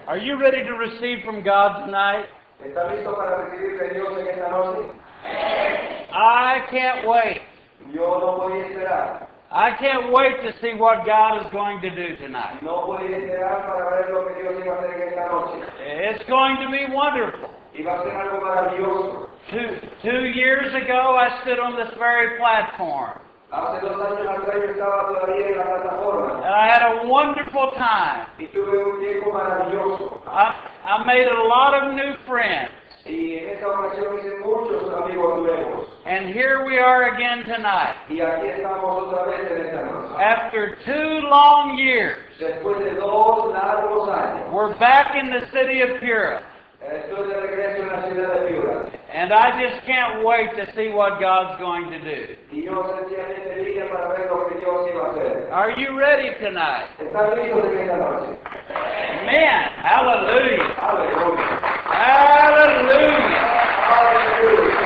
Are you ready to receive from God tonight? ¿Está listo para recibir de Dios en esta noche? I can't wait. Yo no podía esperar. I can't wait to see what God is going to do tonight. No podía esperar para ver lo que Dios iba a hacer en esta noche. It's going to be wonderful. Y va a ser algo maravilloso. Two years ago, I stood on this very platform. Hace 2 años atrás yo estaba todavía en la plataforma. And I had a wonderful time. Y tuve un tiempo maravilloso. I made a lot of new friends. Y en esta ocasión hice muchos amigos nuevos. And here we are again tonight. Y aquí estamos otra vez en esta noche. After 2 long years, Después de 2 largos años, we're back in the city of Pura. estoy de regreso en la ciudad de Piura. And I just can't wait to see what God's going to do. Y yo sencillamente vine para ver lo que Dios iba a hacer. Are you ready tonight? ¿Están listos en esta noche? Amen. Hallelujah. Aleluya. Hallelujah. Aleluya.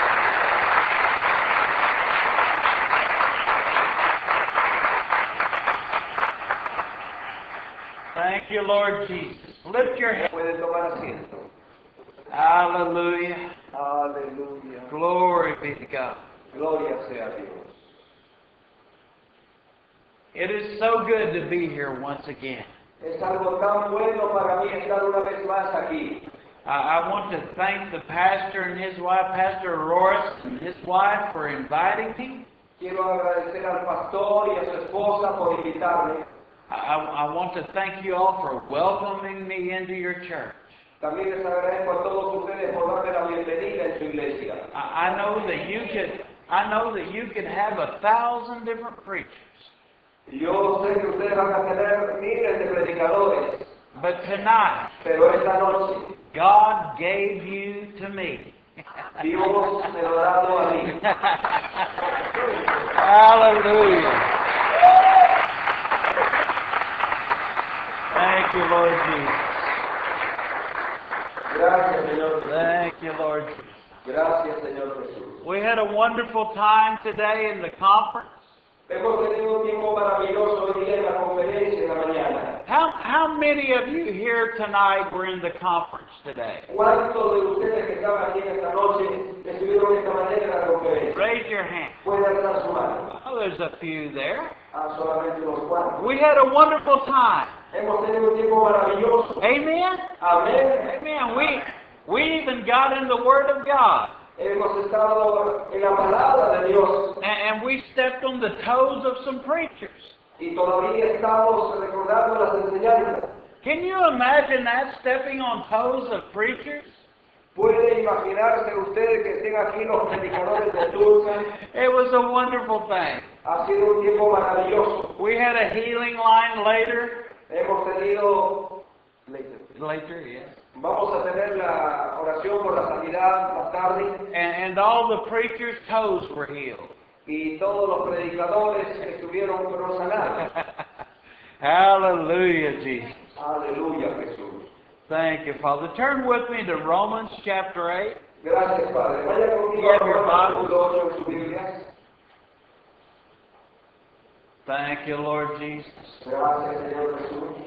Thank you, Lord Jesus. Lift your head. Pueden tomar asiento. Hallelujah. Aleluya. Glory be to God. Gloria sea a Dios. It is so good to be here once again. Es algo tan bueno para mí estar una vez más aquí. I want to thank the pastor and his wife, Pastor Roris and his wife, for inviting me. Quiero agradecer al pastor y a su esposa por invitarme. I want to thank you all for welcoming me into your church. También les agradezco a todos ustedes por darme la bienvenida en su iglesia. I know that you could have 1,000 different preachers. Yo sé que ustedes van a tener miles de predicadores, But tonight, pero esta noche God gave you to me. Dios me lo ha dado a mí. Hallelujah. Thank you, Lord Jesus. Gracias, Señor. Thank you, Lord Jesus. Gracias, Señor Jesús. We had a wonderful time today in the conference. Hemos tenido un tiempo maravilloso hoy día en la conferencia en la mañana. How many of you here tonight were in the conference today? ¿Cuántos de ustedes que estaban aquí esta noche estuvieron esta mañana en la conferencia? Raise your hand. Puede alzar su mano. Oh, there's a few there. Solamente unos cuantos. We had a wonderful time. Hemos tenido un tiempo maravilloso. Amen? Amén. Amen. We even got in the Word of God. Hemos estado en la palabra de Dios. And we stepped on the toes of some preachers. Y todavía estamos recordando las enseñanzas. Can you imagine that, stepping on toes of preachers? ¿Puede imaginarse ustedes que estén aquí los predicadores de Tulsa? It was a wonderful thing. Ha sido un tiempo maravilloso. We had a healing line later. Hemos tenido... Later, yes. Vamos a tener la oración por la sanidad más tarde. And all the preachers' toes were healed. Y todos los predicadores estuvieron fueron sanados. Hallelujah, Jesus. Aleluya, Jesús. Thank you, Father. Turn with me to Romans chapter 8. Gracias, Padre. Vaya conmigo a Romanos capítulo 8 en su Biblia. Thank you, Lord Jesus. Gracias, Señor Jesús.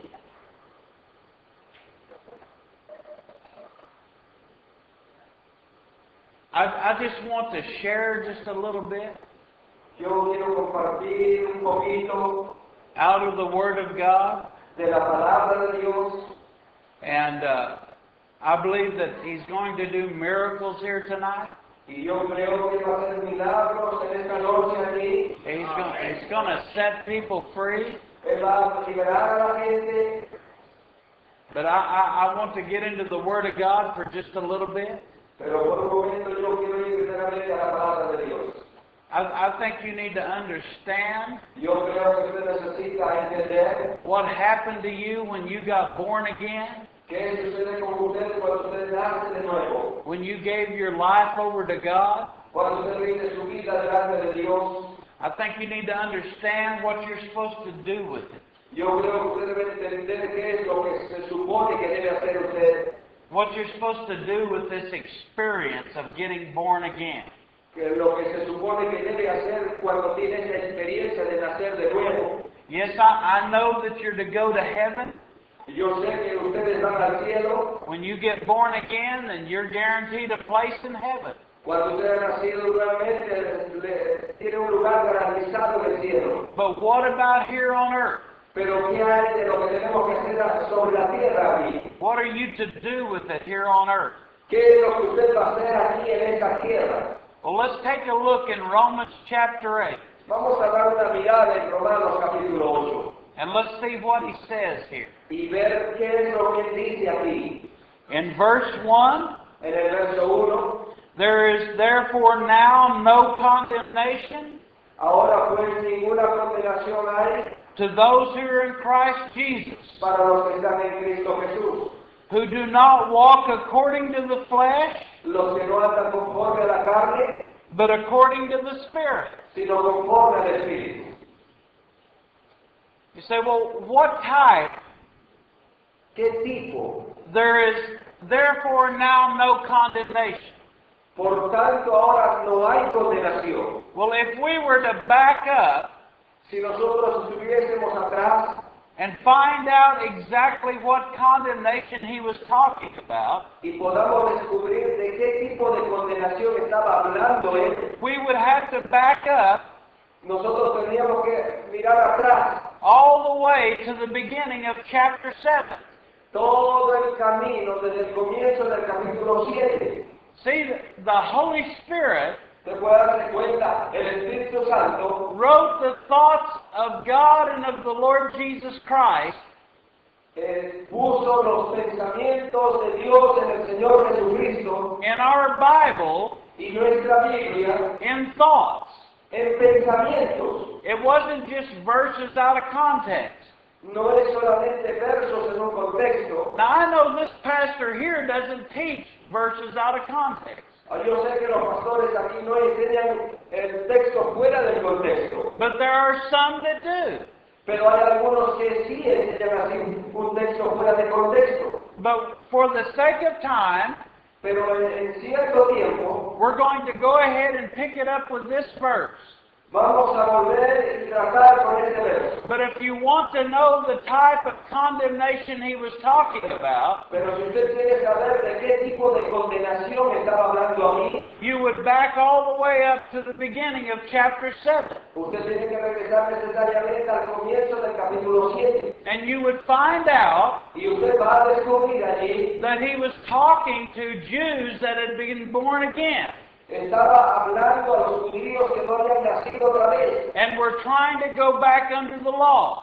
I just want to share just a little bit Yo quiero compartir un poquito out of the Word of God. de la palabra de Dios. And I believe that He's going to do miracles here tonight. Y yo creo que va a hacer milagros en esta noche aquí. He's going to set people free. Él va a liberar a la gente. But I want to get into the Word of God for just a little bit. Pero por un momento yo quiero ir literalmente a la palabra de Dios. I think you need to understand Yo creo que usted necesita entender what happened to you when you got born again, qué sucede con usted cuando usted nace de nuevo. when you gave your life over to God. Cuando usted rinde su vida delante de Dios. I think you need to understand what you're supposed to do with it. Yo creo que usted debe entender qué es lo que se supone que debe hacer usted. What you're supposed to do with this experience of getting born again. Que lo que se supone que debe hacer cuando tiene esa experiencia de nacer de nuevo. Yes, I know that you're to go to heaven. Yo sé que ustedes van al cielo. When you get born again, then you're guaranteed a place in heaven. Cuando usted ha nacido nuevamente, tiene un lugar garantizado en el cielo. But what about here on earth? Pero ¿qué hay de lo que tenemos que hacer sobre la tierra aquí? What are you to do with it here on earth? ¿Qué es lo que usted va a hacer aquí en esta tierra? Well, let's take a look in Romans chapter 8, Vamos a dar una mirada en Romanos capítulo 8 and let's see what he says here. y ver qué es lo que él dice aquí. In verse 1, En el verso 1, there is therefore now no condemnation ahora pues ninguna condenación hay to those who are in Christ Jesus, para los que están en Cristo Jesús, who do not walk according to the flesh, los que no andan conforme a la carne, but according to the Spirit. sino conforme al Espíritu. You say, well, what type? ¿Qué tipo? There is therefore now no condemnation. Por tanto, ahora no hay condenación. Well, if we were to back up Si nosotros estuviésemos atrás and find out exactly what condemnation he was talking about, y podamos descubrir de qué tipo de condenación estaba hablando él, we would have to back up nosotros tendríamos que mirar atrás all the way to the beginning of chapter 7. todo el camino desde el comienzo del capítulo 7. See, the Holy Spirit Se puede darse cuenta, el Espíritu Santo wrote the thoughts of God and of the Lord Jesus Christ puso los pensamientos de Dios en el Señor Jesucristo in our Bible y nuestra Biblia in thoughts. en pensamientos. It wasn't just verses out of context. No es solamente versos en un contexto. Now, I know this pastor here doesn't teach verses out of context. Yo sé que los pastores aquí no enseñan el texto fuera del contexto, But there are some that do. pero hay algunos que sí enseñan así un texto fuera de contexto. But for the sake of time, Pero en cierto tiempo we're going to go ahead and pick it up with this verse. vamos a volver y tratar con este verso. But if you want to know the type of condemnation he was talking about, Pero si usted quiere saber de qué tipo de condenación estaba hablando aquí, you would back all the way up to the beginning of chapter 7. usted tiene que regresar necesariamente al comienzo del capítulo 7. And you would find out Y usted va a descubrir allí, that he was talking to Jews that had been born again estaba hablando a los judíos que no habían nacido otra vez and were trying to go back under the law,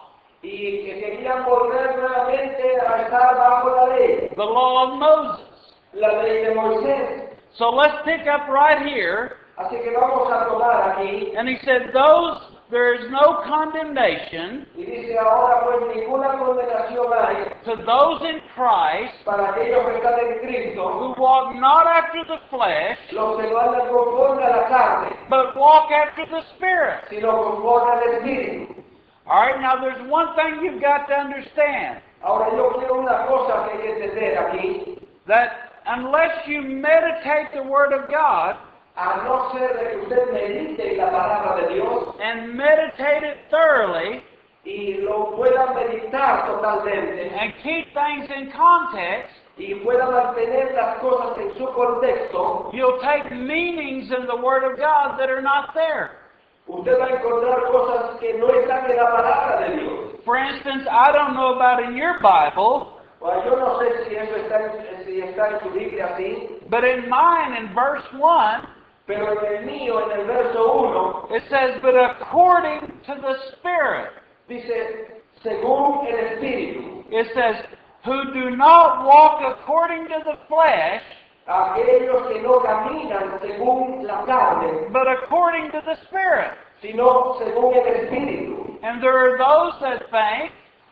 y que querían volver nuevamente a estar bajo la ley, the law of Moses. la ley de Moisés. So let's pick up right here. Así que vamos a tomar aquí, And he said, there is no condemnation y dice ahora pues ninguna condenación hay to those in Christ para aquellos que están en Cristo, who walk not after the flesh, los que no andan conforme a la carne, but walk after the Spirit. sino conforme al Espíritu. All right, now there's one thing you've got to understand, Ahora yo quiero una cosa que hay que entender aquí, that unless you meditate the Word of God a no ser de que usted medite la palabra de Dios and meditate it thoroughly y lo pueda meditar totalmente and keep things in context, y pueda mantener las cosas en su contexto, you'll take meanings in the Word of God that are not there. usted va a encontrar cosas que no están en la palabra de Dios. For instance, I don't know about in your Bible, Bueno, yo no sé si eso está en su Biblia así, but in mine, in verse 1, pero en el mío, en el verso 1, it says, but according to the Spirit. dice, según el Espíritu, It says, who do not walk according to the flesh, aquellos que no caminan según la carne, but according to the Spirit. sino según el Espíritu. And there are those that think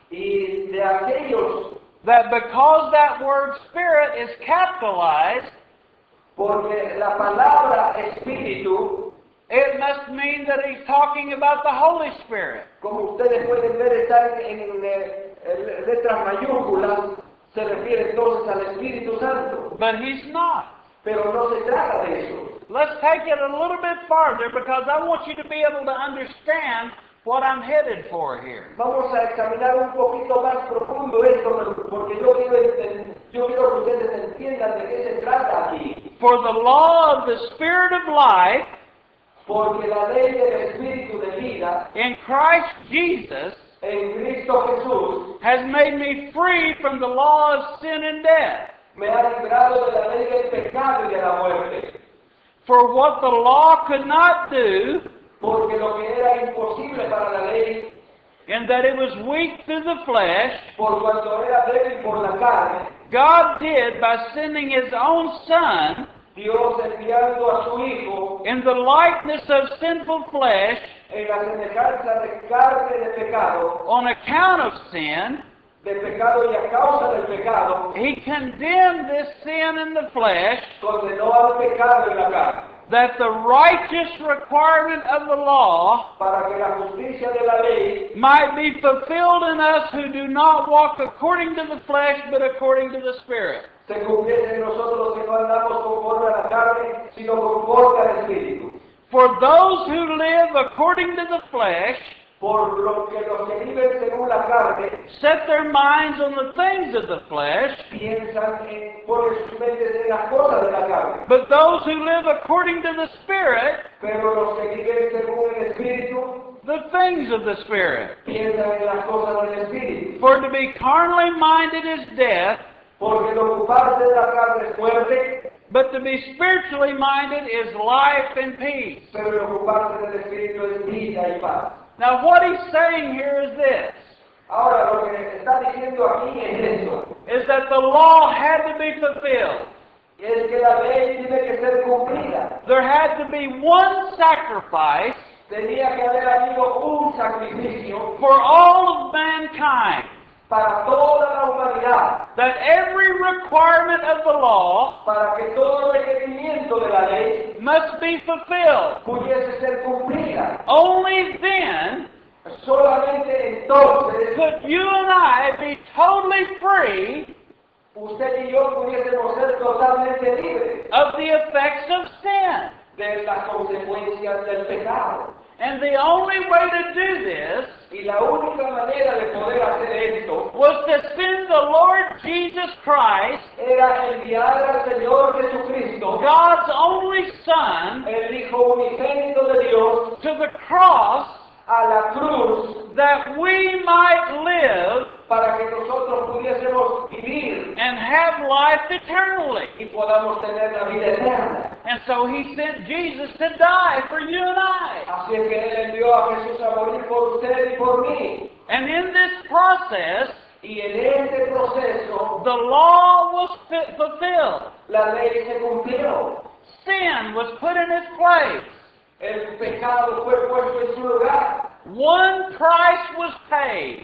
Y de aquellos, that because that word Spirit is capitalized, porque la palabra Espíritu, it must mean that he's talking about the Holy Spirit. como ustedes pueden ver, está en letras mayúsculas, se refiere entonces al Espíritu Santo. But he's not. Pero no se trata de eso. Let's take it a little bit farther because I want you to be able to understand what I'm headed for here. Vamos a examinar un poquito más profundo esto, porque yo quiero que ustedes entiendan de qué se trata aquí. For the law of the Spirit of life Porque la ley del Espíritu de vida in Christ Jesus en Cristo Jesús has made me free from the law of sin and death. me ha librado de la ley del pecado y de la muerte. For what the law could not do, Porque lo que era imposible para la ley, in that it was weak through the flesh, por cuanto era débil por la carne, God did by sending His own Son Dios enviando a su Hijo in the likeness of sinful flesh en la semejanza de carne de pecado, on account of sin. de pecado y a causa del pecado, He condemned this sin in the flesh, condenó al pecado en la carne, that the righteous requirement of the law para que la justicia de la ley might be fulfilled in us who do not walk according to the flesh, but according to the Spirit. se cumpliese en nosotros que no andamos conforme a la carne, sino conforme al Espíritu. For those who live according to the flesh Por lo que los que viven según la carne set their minds on the things of the flesh, piensan ponen sus mentes en las cosas de la carne, but those who live according to the Spirit, pero los que viven según el Espíritu the things of the Spirit. piensan en las cosas del Espíritu. For to be carnally minded is death, Porque el ocuparse de la carne es muerte, but to be spiritually minded is life and peace. pero el ocuparse del Espíritu es vida y paz. Now what he's saying here is this, Ahora, lo que está diciendo aquí es esto, is that the law had to be fulfilled. es que la ley tiene que ser cumplida. There had to be one sacrifice Tenía que haber habido un sacrificio for all of mankind, para toda la humanidad, that every requirement of the law para que todo requerimiento de la ley must be fulfilled. pudiese ser cumplida. Only then Solamente entonces could you and I be totally free usted y yo pudiésemos ser totalmente libres of the effects of sin. de las consecuencias del pecado. And the only way to do this Y la única manera de poder hacer esto was to send the Lord Jesus Christ, era enviar al Señor Jesucristo, God's only Son, el Hijo unigénito de Dios, to the cross a la cruz that we might live para que nosotros pudiésemos vivir and have life eternally. y podamos tener la vida eterna. And so He sent Jesus to die for you and I. Así es que Él envió a Jesús a morir por usted y por mí. And in this process, Y en este proceso, the law was fulfilled. la ley se cumplió. Sin was put in its place. El pecado fue puesto en su lugar. One price was paid.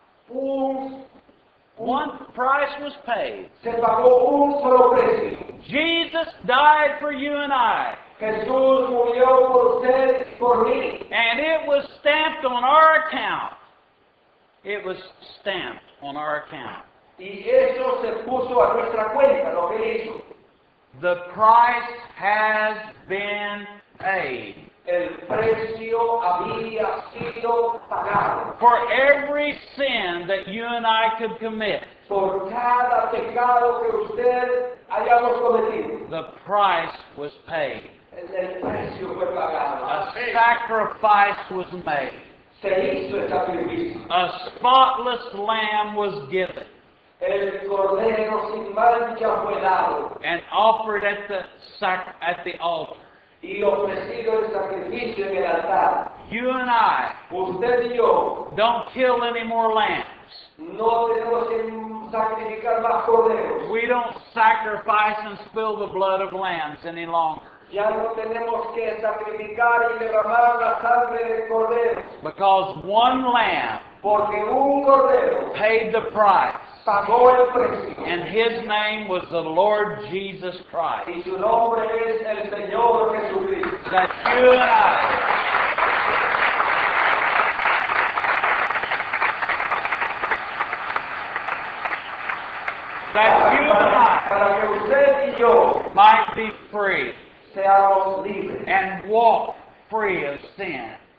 Un One price was paid. Se pagó un solo precio. Jesus died for you and I. Jesús murió por usted y por mí. And it was stamped on our account. It was stamped on our account. Y eso se puso a nuestra cuenta, lo que hizo. The price has been paid. El precio había sido pagado. For every sin that you and I could commit, Por cada pecado que usted hayamos cometido, the price was paid. el precio fue pagado. A sacrifice was made. Se hizo el sacrificio. A spotless lamb was given El cordero sin mancha fue dado and offered at the altar. y ofrecido el sacrificio en el altar. You and I Usted y yo don't kill any more lambs. no tenemos que sacrificar más corderos. We don't sacrifice and spill the blood of lambs any longer. Ya no tenemos que sacrificar y derramar la sangre de corderos, Because one lamb porque un cordero paid the price, pagó el precio and His name was the Lord Jesus Christ. y su nombre es el Señor Jesucristo. That you and I Para que usted y yo might be free seamos libres and walk free of sin.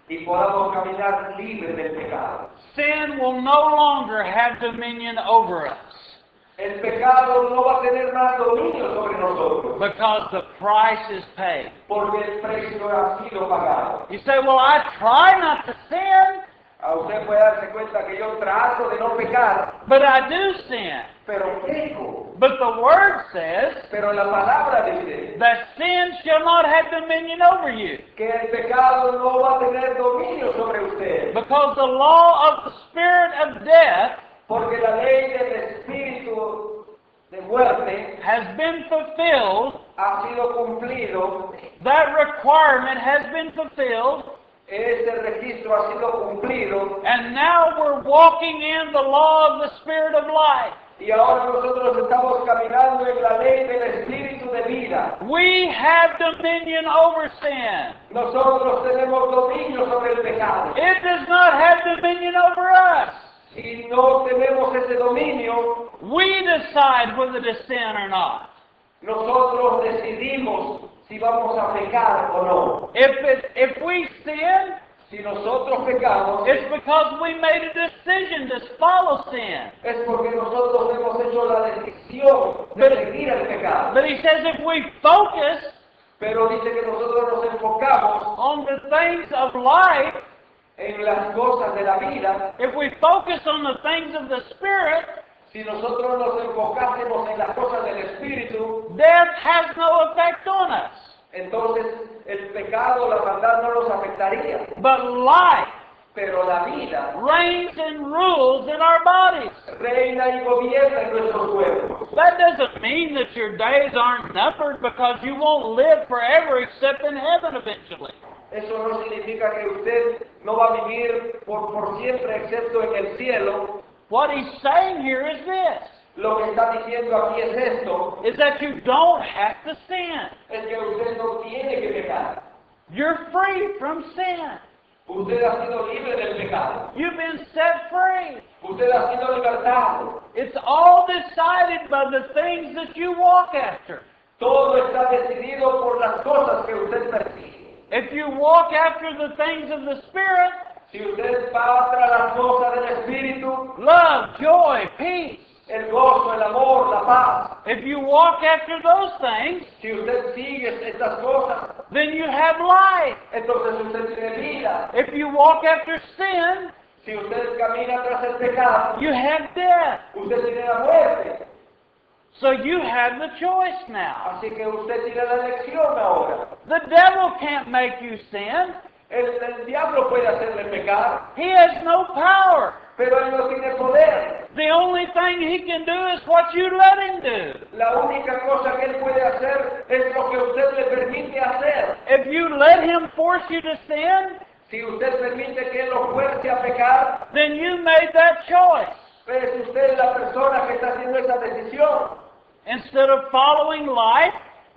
y podamos caminar libres del pecado. Sin will no longer have dominion over us El pecado no va a tener más dominio sobre nosotros, because the price is paid. porque el precio ha sido pagado. You say, well, I try not to sin, A usted puede darse cuenta que yo trato de no pecar, but I do sin. pero peco. But the Word says Pero la palabra dice that sin shall not have dominion over you, que el pecado no va a tener dominio sobre usted, because the law of the spirit of death porque la ley del espíritu de muerte has been fulfilled. ha sido cumplido, That requirement has been fulfilled, ese registro ha sido cumplido, and now we're walking in the law of the spirit of life. y ahora nosotros estamos caminando en la ley del espíritu de vida. We have dominion over sin. Nosotros tenemos dominio sobre el pecado. It does not have dominion over us. Si no tenemos ese dominio, We decide whether to sin or not. nosotros decidimos si vamos a pecar o no. If we sin, Si nosotros pecamos, it's because we made a decision to follow sin. es porque nosotros hemos hecho la decisión de seguir el pecado. But he says if we focus Pero dice que nosotros nos enfocamos on the things of life, en las cosas de la vida. if we focus on the things of the Spirit, Si nosotros nos enfocásemos en las cosas del espíritu, death has no effect on us. entonces el pecado, la maldad no nos afectaría. But life Pero la vida reigns and rules in our bodies. reina y gobierna en nuestros cuerpos. That doesn't mean that your days aren't numbered, because you won't live forever except in heaven eventually. Eso no significa que usted no va a vivir por siempre excepto en el cielo. What he's saying here is this, Lo que está diciendo aquí es esto, is that you don't have to sin. es que usted no tiene que pecar. You're free from sin. Usted ha sido libre del pecado. You've been set free. Usted ha sido libertado. It's all decided by the things that you walk after. Todo está decidido por las cosas que usted persigue. If you walk after the things of the Spirit, Si usted va tras las cosas del Espíritu, love, joy, peace. el gozo, el amor, la paz, If you walk after those things, si usted sigue estas cosas, then you have life. entonces usted tiene vida. If you walk after sin, Si usted camina tras el pecado, you have death. usted tiene la muerte. So you have the choice now. Así que usted tiene la elección ahora. The devil can't make you sin. El diablo puede hacerle pecar, He has no power. pero él no tiene poder. The only thing he can do is what you let him do. La única cosa que él puede hacer es lo que usted le permite hacer. If you let him force you to sin, Si usted permite que él lo fuerce a pecar, then you made that choice. es usted la persona que está haciendo esa decisión. Instead of following life,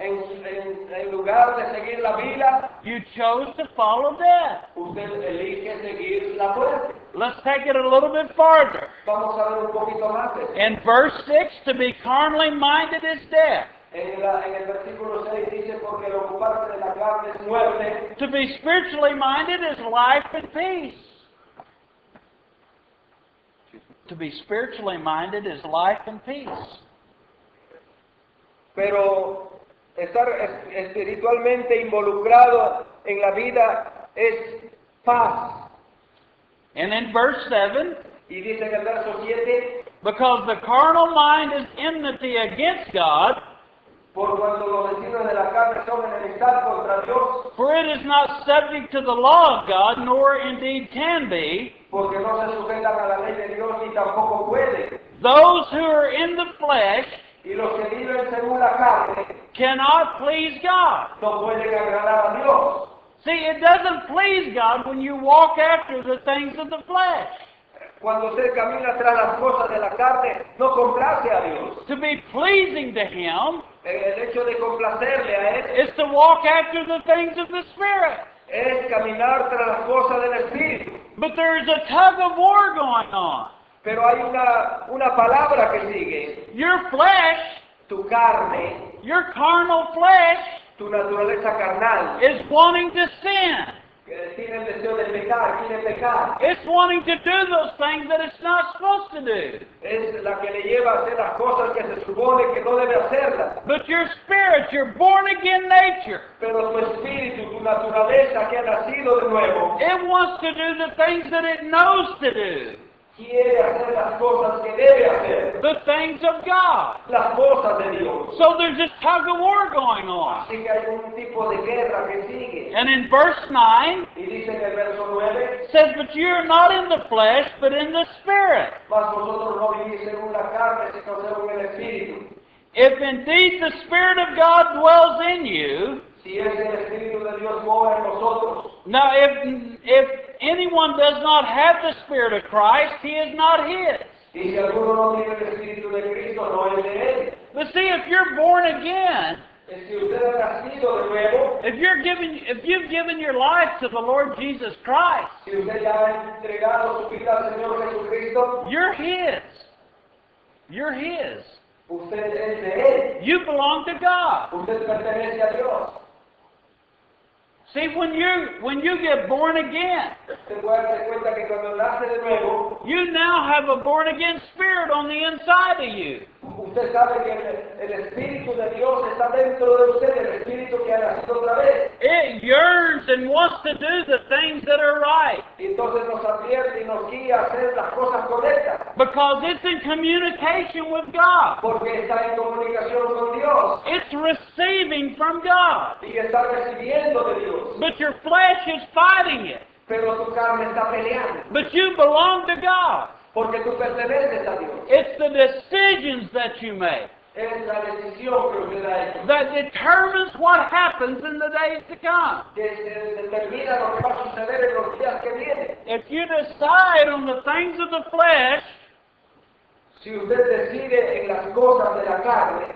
En lugar de seguir la vida, you chose to follow death. usted elige seguir la muerte. Let's take it a little bit farther. Vamos a ver un poquito más de eso. In verse 6, to be carnally minded is death. En el versículo 6 dice, porque el ocuparse de la carne es muerte, To be spiritually minded is life and peace. To be spiritually minded is life and peace. pero estar espiritualmente involucrado en la vida es paz. And in verse 7, Y dice en el verso 7, because the carnal mind is enmity against God, por cuando los vecinos de la carne son enemistad contra Dios, for it is not subject to the law of God, nor indeed can be. porque no se sujetan a la ley de Dios ni tampoco pueden. Those who are in the flesh Y los que viven según la carne cannot please God. no pueden agradar a Dios. See, it doesn't please God when you walk after the things of the flesh. Cuando usted camina tras las cosas de la carne, no complace a Dios. To be pleasing to Him El hecho de complacerle a Él is to walk after the things of the Spirit. es caminar tras las cosas del Espíritu. But there is a tug of war going on. Pero hay una palabra que sigue. Your flesh, Tu carne, your carnal flesh, tu naturaleza carnal, is wanting to sin. tiene el deseo de pecar, quiere pecar. It's wanting to do those things that it's not supposed to do. Es la que le lleva a hacer las cosas que se supone que no debe hacerlas. But your spirit, your born again nature, Pero tu espíritu, tu naturaleza que ha nacido de nuevo, it wants to do the things that it knows to do. quiere hacer las cosas que debe hacer, The things of God. las cosas de Dios. So there's this tug of war going on. Así que hay un tipo de guerra que sigue. And in verse 9, Y dice en el verso 9, it says, but you're not in the flesh, but in the Spirit. mas vosotros no vivís según la carne, sino según el espíritu. If indeed the Spirit of God dwells in you, Si es el espíritu de Dios mora en nosotros. now if anyone does not have the Spirit of Christ, he is not his. Y si alguno no tiene el espíritu de Cristo, no es de él. But see, if you're born again, Si usted ha nacido de nuevo, if you've given your life to the Lord Jesus Christ, si usted ya ha entregado su vida al Señor Jesucristo, you're his. You're his. usted es de él. You belong to God. Usted pertenece a Dios. See, when you get born again, Usted puede darse cuenta que cuando nace de nuevo, you now have a born again spirit on the inside of you. usted sabe que el Espíritu de Dios está dentro de usted, el Espíritu que ha nacido otra vez. It yearns and wants to do the things that are right Y entonces nos advierte y nos guía a hacer las cosas correctas, because it's in communication with God. porque está en comunicación con Dios It's receiving from God. y está recibiendo de Dios. But your flesh is fighting it. Pero tu carne está peleando, But you belong to God. porque tú perteneces a Dios. It's the decisions that you make Es la decisión que usted ha hecho, that determines what happens in the days to come. que se determina lo que va a suceder en los días que vienen. If you decide on the things of the flesh, Si usted decide en las cosas de la carne,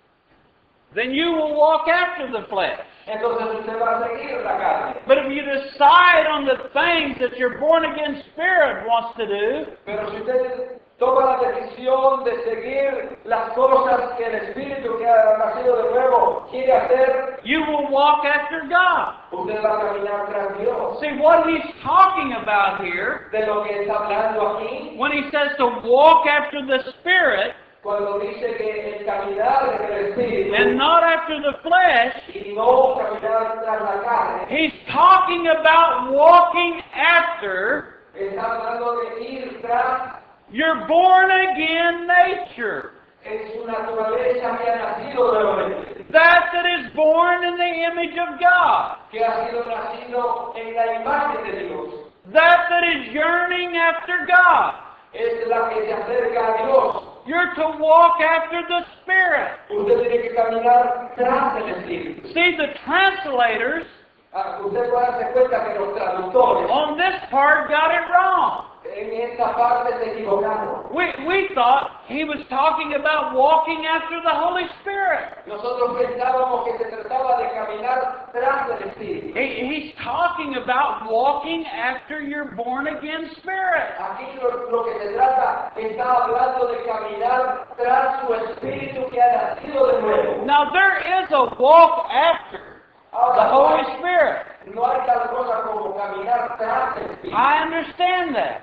then you will walk after the flesh. entonces usted va a seguir la carne. But if you decide on the things that your born again spirit wants to do, Pero si usted toma la decisión de seguir las cosas que el Espíritu que ha nacido de nuevo quiere hacer, you will walk after God. usted va a caminar tras Dios. See, what he's talking about here, De lo que está hablando aquí, when he says to walk after the Spirit cuando dice que el caminar en el Espíritu and not after the flesh, y no caminar tras la carne, he's talking about walking after está hablando de ir tras your born again nature. en su naturaleza que ha nacido nuevamente, That is born in the image of God. que ha sido nacido en la imagen de Dios. That is yearning after God. Es la que se acerca a Dios. You're to walk after the Spirit. Usted tiene que caminar tras el Espíritu. See, the translators Usted puede darse cuenta que los traductores on this part got it wrong. en esta parte se equivocaron. We thought he was talking about walking after the Holy Spirit. Nosotros pensábamos que se trataba de caminar tras el Espíritu. He's talking about walking after your born again spirit. Aquí lo que se trata está hablando de caminar tras su Espíritu que ha nacido de nuevo. Now there is a walk after the Ahora, Holy Spirit. no hay tal cosa como caminar tras el Espíritu. I understand that.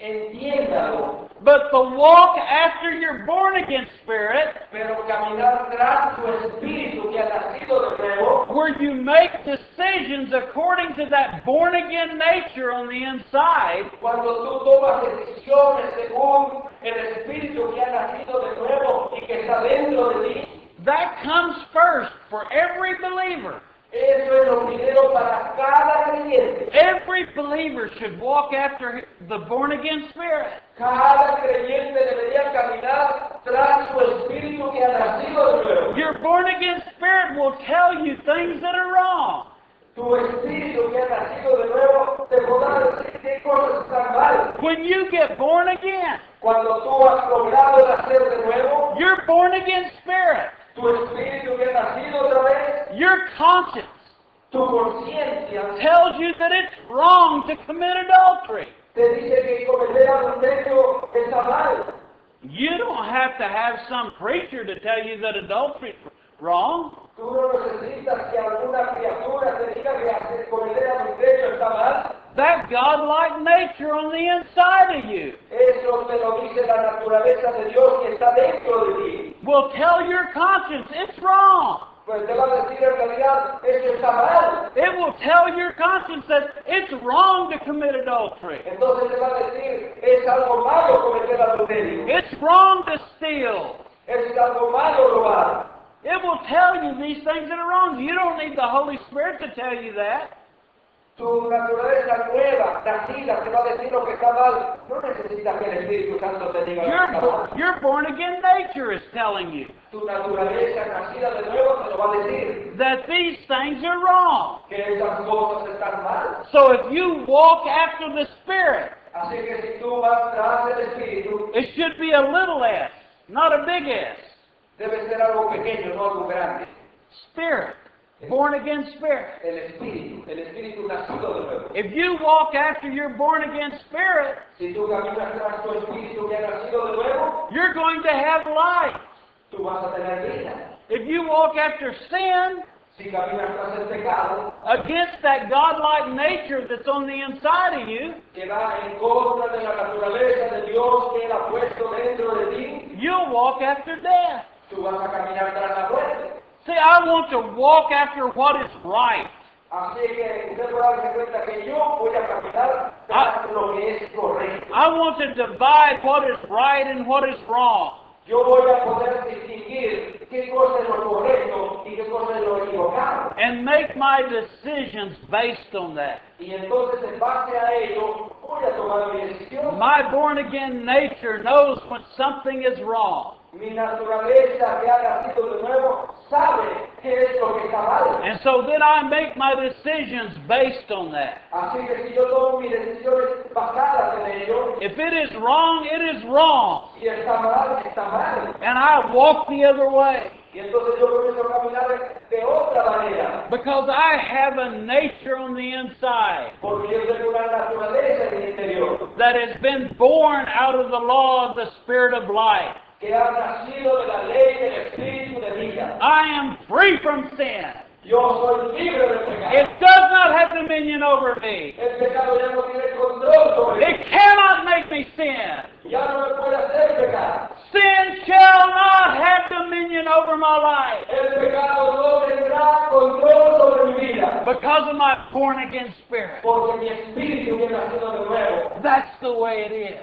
Entiéndalo. But the walk after your born again spirit, Pero caminar tras tu Espíritu que ha nacido de nuevo, where you make decisions according to that born again nature on the inside, cuando tú tomas decisiones según el Espíritu que ha nacido de nuevo y que está dentro de ti, that comes first for every believer. eso es lo primero para cada creyente. Every believer should walk after the born again spirit. Cada creyente debería caminar tras su Espíritu que ha nacido de nuevo. Your born again spirit will tell you things that are wrong. Tu Espíritu que ha nacido de nuevo te podrá decir qué cosas están mal. When you get born again, Cuando tú has logrado nacer de nuevo, your born again spirit, tu Espíritu que ha nacido otra vez, your conscience tu conciencia tells you that it's wrong to commit adultery. te dice que cometer adulterio está mal. You don't have to have some preacher to tell you that adultery is wrong. Tú no necesitas que alguna criatura te diga que hacer cometer adulterio está mal. That God-like nature on the inside of you Eso te lo dice la naturaleza de Dios que está dentro de ti. will tell your conscience it's wrong. Pues te va a decir en realidad, eso está mal. It will tell your conscience that it's wrong to commit adultery. Entonces te va a decir, es algo malo cometer adulterio. It's wrong to steal. Es algo malo robar. It will tell you these things that are wrong. You don't need the Holy Spirit to tell you that. Tu naturaleza nueva, nacida, te va a decir lo que está mal. No necesitas que el Espíritu Santo te diga lo que está mal. Your born-again nature is telling you Tu naturaleza nacida de nuevo te lo va a decir. that these things are wrong. Que esas cosas están mal. So if you walk after the Spirit, Así que si tú vas tras el Espíritu, it should be a little s, not a big S. debe ser algo pequeño, no algo grande. Spirit. Born-again spirit. El Espíritu nacido de nuevo. If you walk after your born-again spirit, Si tú caminas tras tu Espíritu que ha nacido de nuevo, you're going to have life. tú vas a tener vida. If you walk after sin, Si caminas tras el pecado, against that godlike nature that's on the inside of you, que va en contra de la naturaleza de Dios que Él ha puesto dentro de ti, you'll walk after death. tú vas a caminar tras la muerte. See, I want to walk after what is right. Así que usted puede darse cuenta que yo voy a caminar tras lo que es correcto. I want to divide what is right and what is wrong. Yo voy a poder distinguir qué cosa es lo correcto y qué cosa es lo equivocado. And make my decisions based on that. Y entonces en base a ello voy a tomar mi decisión. My born-again nature knows when something is wrong. Mi naturaleza que ha nacido de nuevo sabe qué es lo que está mal. And so then I make my decisions based on that. Así que si yo tomo mis decisiones basadas en ello, If it is wrong, it is wrong. si está mal, está mal. And I walk the other way. Y entonces yo comienzo a caminar de otra manera. Because I have a nature on the inside Porque yo tengo una naturaleza en mi interior that has been born out of the law of the Spirit of life. que ha nacido de la ley del Espíritu de vida. I am free from sin. Yo soy libre del pecado. It does not have dominion over me. El pecado ya no tiene control sobre mí. It cannot make me sin. Ya no me puede hacer pecar. Sin shall not have dominion over my life El pecado no tendrá control sobre mi vida. because of my born-again spirit. Porque mi espíritu que ha nacido de nuevo, That's the way it is.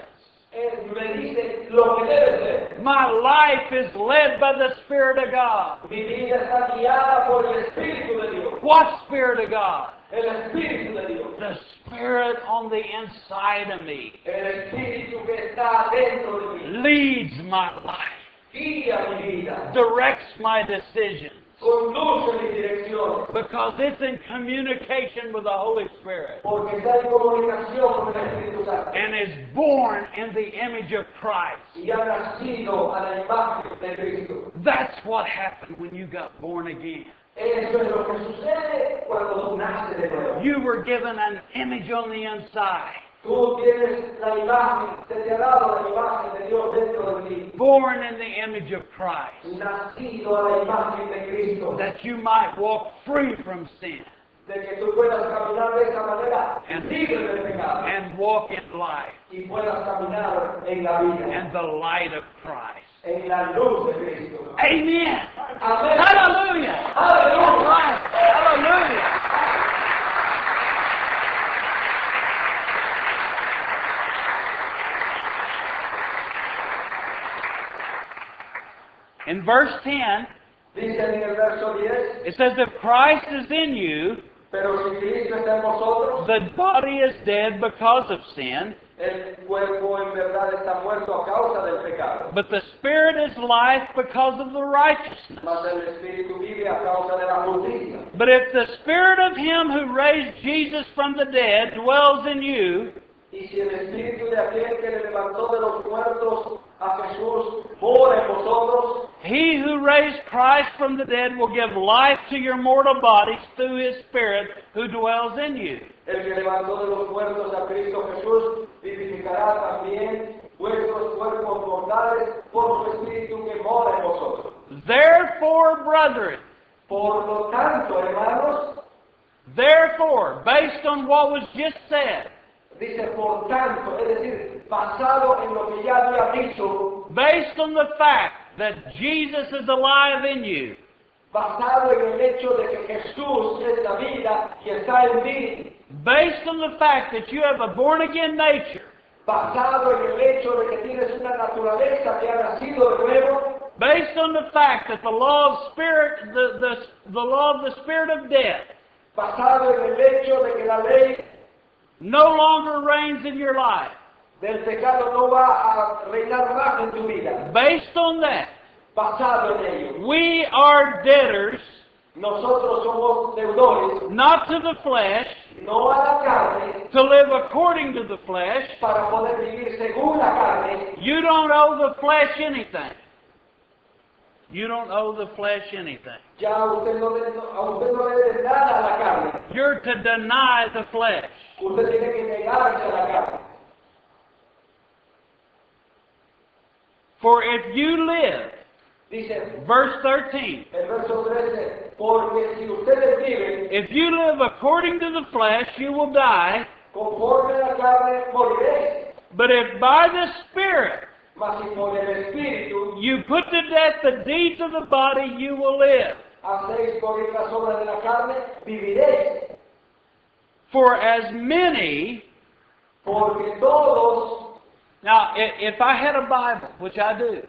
Él me dice lo que debe ser. My life is led by the Spirit of God. Mi vida está guiada por el Espíritu de Dios. What Spirit of God? El Espíritu de Dios. The Spirit on the inside of me El Espíritu que está dentro de mí. leads my life, Guía mi vida. directs my decisions, Conduce mi dirección. because it's in communication with the Holy Spirit Porque está en comunicación con el Espíritu Santo. and is born in the image of Christ. Y ha nacido a la imagen de Cristo. That's what happened when you got born again. Eso es lo que sucede cuando tú naces de nuevo. You were given an image on the inside, Tú tienes la imagen, se te ha dado la imagen de Dios dentro de ti. born in the image of Christ, Nacido a la imagen de Cristo. that you might walk free from sin De que tú puedas caminar de esa manera libre del pecado. and walk in life Y puedas caminar en la vida. and the light of Christ. En la luz de Cristo. Amen. Amén. Hallelujah. Aleluya. Right. Hallelujah. In verse 10, Dice en el verso 10, it says, if Christ is in you, pero si Cristo está en vosotros, the body is dead because of sin, el cuerpo en verdad está muerto a causa del pecado. but the Spirit is life because of the righteousness. Mas el Espíritu vive a causa de la justicia. But if the Spirit of Him who raised Jesus from the dead dwells in you, Y si el Espíritu de aquel que le levantó de los muertos a Jesús mora en vosotros, He who raised Christ from the dead will give life to your mortal bodies through His Spirit who dwells in you. el que levantó de los muertos a Cristo Jesús vivificará también vuestros cuerpos mortales por su Espíritu que mora en vosotros. Therefore, brethren, Por lo tanto, hermanos, therefore, based on what was just said, dice por tanto, es decir, basado en lo que ya había dicho, based on the fact that Jesus is alive in you, basado en el hecho de que Jesús es la vida y está en mí, based on the fact that you have a born-again nature, basado en el hecho de que tienes una naturaleza que ha nacido de nuevo, based on the fact that the law of spirit, the law of the spirit of death, basado en el hecho de que la ley no longer reigns in your life. del pecado no va a reinar más en tu vida. Based on that, Basado en ello, we are debtors, nosotros somos deudores, not to the flesh, no a la carne, to live according to the flesh. para poder vivir según la carne. You don't owe the flesh anything. You don't owe the flesh anything. Ya a usted no le debe nada a la carne. You're to deny the flesh. Usted tiene que negarse a la carne. For if you live, Dice verse 13, el verso 13, porque si ustedes viven if you live according to the flesh, you will die. conforme a la carne, moriréis. But if by the Spirit Mas si por el Espíritu you put to death the deeds of the body, you will live. hacéis morir las obras de la carne, viviréis. For as many, Porque todos, now if I had a Bible, which I do,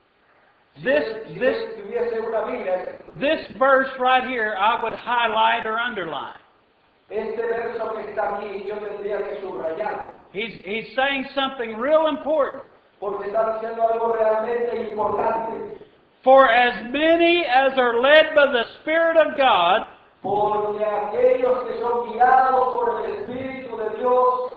si this tuviese una Biblia, this verse right here I would highlight or underline. este verso que está aquí yo tendría que subrayar. He's saying something real important. Porque está diciendo algo realmente importante. For as many as are led by the Spirit of God, Porque aquellos que son guiados por el Espíritu de Dios,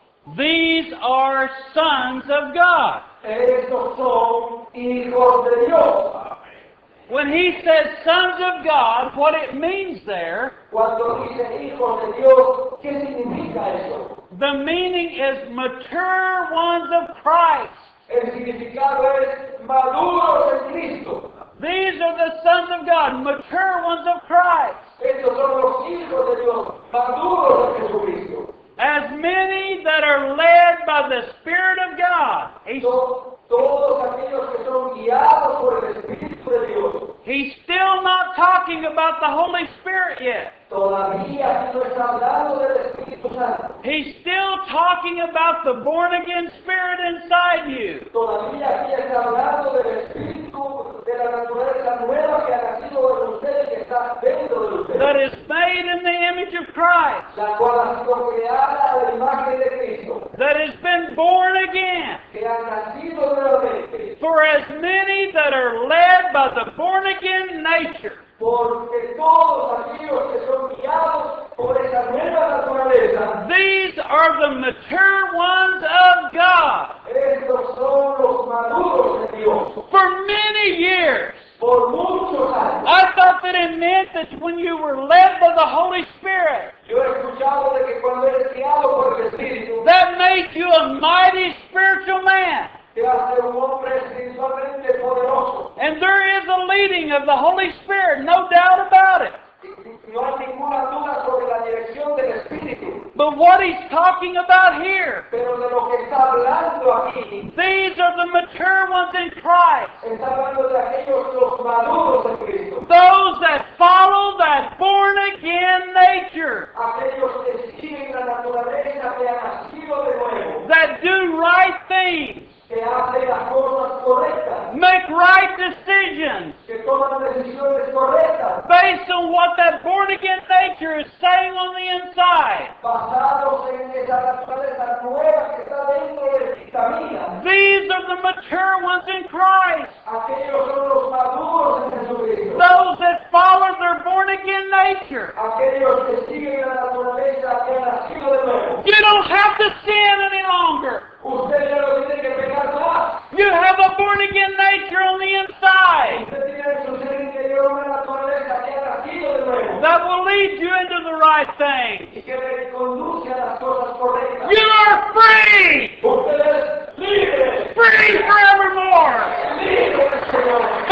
these are sons of God. estos son hijos de Dios. When he says sons of God, what it means there, Cuando dice hijos de Dios, ¿qué significa eso? the meaning is mature ones of Christ. El significado es maduros en Cristo. These are the sons of God, mature ones of Christ. Estos son los hijos de Dios, maduros en Jesucristo. As many that are led by the Spirit of God. Son todos aquellos que son guiados por el Espíritu de Dios. He's still not talking about the Holy Spirit yet. Todavía no está hablando del Espíritu Santo. He's still talking about the born-again spirit inside you. Todavía aquí está hablando del Espíritu de la naturaleza nueva que ha nacido de ustedes, que está dentro de ustedes. That is made in the image of Christ. La cual ha sido creada a la imagen de Cristo. That has been born again. Que ha nacido nuevamente. For as many that are led by the born-again nature. Porque todos aquellos que son guiados por esa nueva naturaleza, These are the mature ones of God. estos son los maduros de Dios. For many years, Por muchos años, I thought that it meant that when you were led by the Holy Spirit, yo he escuchado de que cuando eres guiado por el Espíritu, that made you a mighty spiritual man. te hace un hombre espiritualmente poderoso. And there is a leading of the Holy Spirit, no doubt about it. No hay ninguna duda sobre la dirección del Espíritu. But what he's talking about here, Pero de lo que está hablando aquí, these are the mature ones in Christ. está hablando de aquellos los maduros de Cristo. Those that follow that born-again nature. Aquellos que siguen la naturaleza que ha nacido de nuevo. That do right things. Que hacen las cosas correctas. Make right decisions. Que toman decisiones correctas. Based on what that born-again nature is saying on the inside. Basados en esa naturaleza nueva que está dentro de ti, camina. These are the mature ones in Christ. Aquellos son los maduros en Jesucristo. Those that follow their born-again nature. Aquellos que siguen la naturaleza que ha nacido de nuevo. You don't have to sin any longer. Usted ya no tiene que pecar más. You have a born-again nature on the inside. Usted tiene en su ser interior una naturaleza que ha nacido de nuevo. That will lead you into the right thing. Y que le conduce a las cosas correctas. You are free! Usted es libre. Free forevermore! Libre del Señor.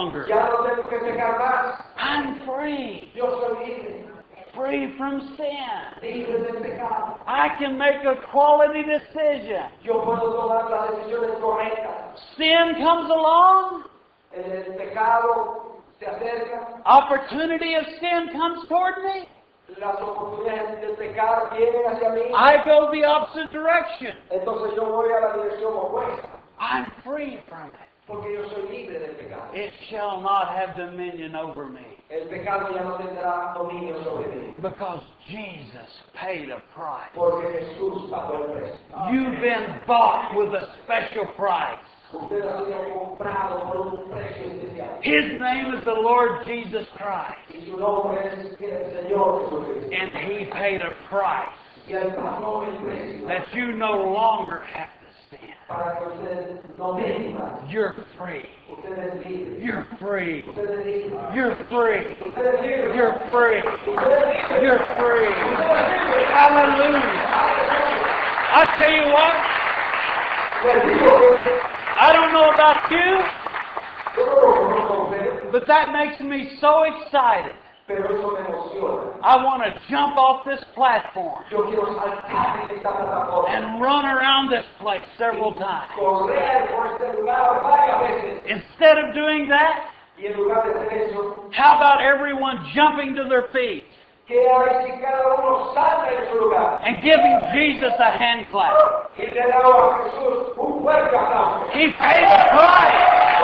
longer. Ya no tengo que pecar más. I'm free. Yo soy libre. Free from sin. Libre del pecado. I can make a quality decision. Yo puedo tomar las decisiones correctas. Sin comes along. El pecado se acerca. Opportunity of sin comes toward me. Las oportunidades del pecado vienen hacia mí. I go the opposite direction. Entonces yo voy a la dirección opuesta. I'm free from it. Porque yo soy libre del pecado. It shall not have dominion over me. El pecado ya no tendrá dominio sobre mí. Because Jesus paid a price. Porque Jesús pagó el precio. You've been bought with a special price. Usted ha sido comprado por un precio especial. His name is the Lord Jesus Christ. Y su nombre es el Señor Jesucristo. And He paid a price Y Él pagó el precio that you no longer have to sin. para que usted no viva. You're free. Usted es libre. You're free. Usted es libre. You're free. Usted es libre. You're free. Usted es libre. You're free. Usted es libre. Hallelujah. I tell you what, Les digo que I don't know about you, yo no lo conozco a usted, but that makes me so excited. pero eso me emociona. I want to jump off this platform Yo quiero saltar de esta plataforma. and run around this place several times. Correr por este lugar varias veces. Instead of doing that, Y en lugar de hacer eso, how about everyone jumping to their feet que hay si cada uno salta en su lugar and giving Jesus a hand clap? y le da a Jesús un fuerte aplauso. He paid a price.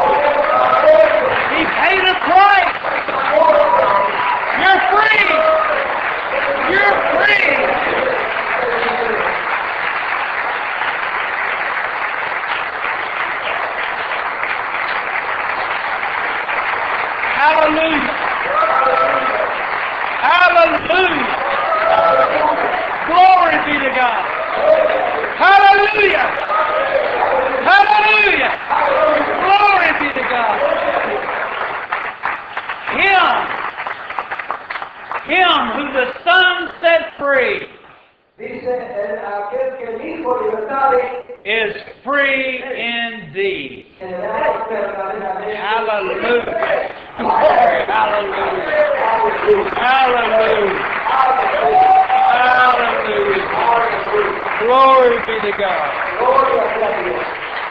He paid a price. You're free. You're free. Hallelujah. Hallelujah. Glory be to God. Hallelujah. Hallelujah. Glory be to God. Him who the Son set free Dice aquel que el Hijo libertare is free indeed. será verdaderamente Hallelujah. Glory. Hallelujah. Hallelujah. Hallelujah. Glory be to God. Gloria sea Dios.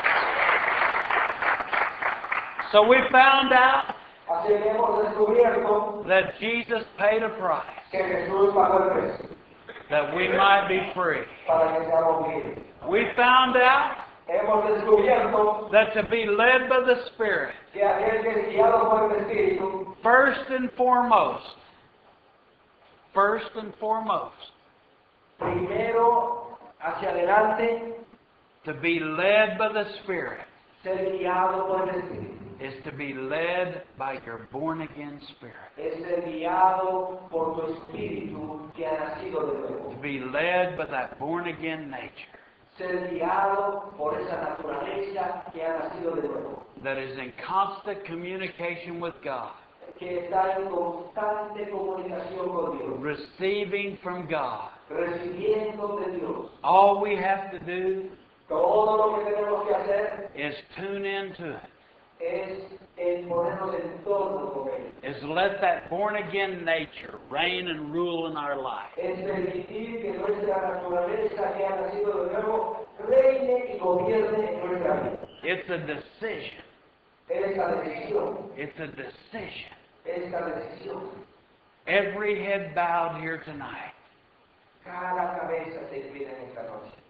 So we found out Así que hemos descubierto that Jesus paid a price que Jesús pagó el precio that we might be free. para que seamos libres. We found out Hemos descubierto that to be led by the Spirit, que aquel que es guiado por el Espíritu, first and foremost, primero hacia adelante, to be led by the Spirit ser guiado por el Espíritu. is to be led by your born-again spirit. Es ser guiado por tu Espíritu que ha nacido de nuevo. To be led by that born-again nature Ser guiado por esa naturaleza que ha nacido de nuevo. that is in constant communication with God, Que está en constante comunicación con Dios. receiving from God. Recibiendo de Dios. All we have to do Todo lo que tenemos que hacer is tune into it, es el ponernos en torno con Él. is let that born-again nature reign and rule in our life. Es permitir que nuestra naturaleza que ha nacido de nuevo reine y gobierne en nuestra vida. It's a decision. Esta decisión, It's a decision. esta decisión. Every head bowed here tonight. Cada cabeza se inclina en esta noche.